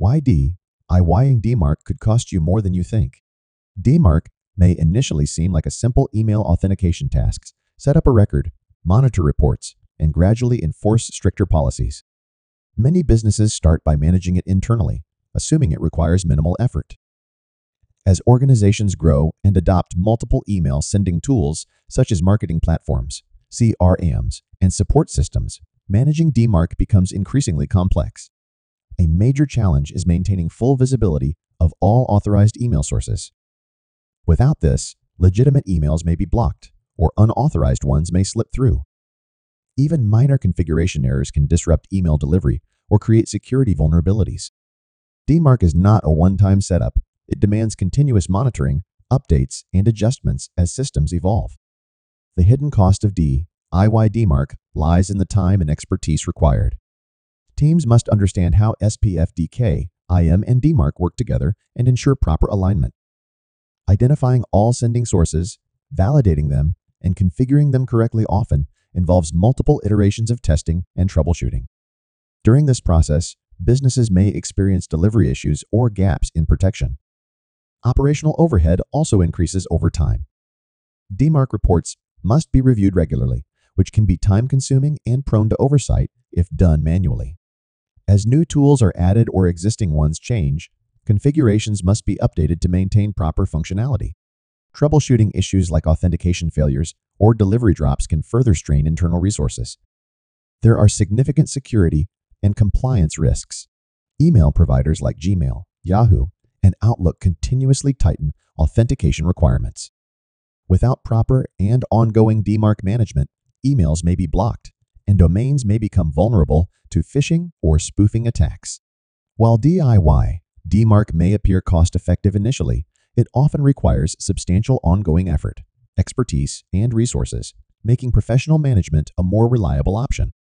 Why DIYing DMARC could cost you more than you think. DMARC may initially seem like a simple email authentication task. Set up a record, monitor reports, and gradually enforce stricter policies. Many businesses start by managing it internally, assuming it requires minimal effort. As organizations grow and adopt multiple email sending tools such as marketing platforms, CRMs, and support systems, managing DMARC becomes increasingly complex. A major challenge is maintaining full visibility of all authorized email sources. Without this, legitimate emails may be blocked, or unauthorized ones may slip through. Even minor configuration errors can disrupt email delivery or create security vulnerabilities. DMARC is not a one-time setup. It demands continuous monitoring, updates, and adjustments as systems evolve. The hidden cost of DIY DMARC lies in the time and expertise required. Teams must understand how SPF-DK, IM, and DMARC work together and ensure proper alignment. Identifying all sending sources, validating them, and configuring them correctly often involves multiple iterations of testing and troubleshooting. During this process, businesses may experience delivery issues or gaps in protection. Operational overhead also increases over time. DMARC reports must be reviewed regularly, which can be time-consuming and prone to oversight if done manually. As new tools are added or existing ones change, configurations must be updated to maintain proper functionality. Troubleshooting issues like authentication failures or delivery drops can further strain internal resources. There are significant security and compliance risks. Email providers like Gmail, Yahoo, and Outlook continuously tighten authentication requirements. Without proper and ongoing DMARC management, emails may be blocked, and domains may become vulnerable to phishing or spoofing attacks. While DIY DMARC may appear cost-effective initially, it often requires substantial ongoing effort, expertise, and resources, making professional management a more reliable option.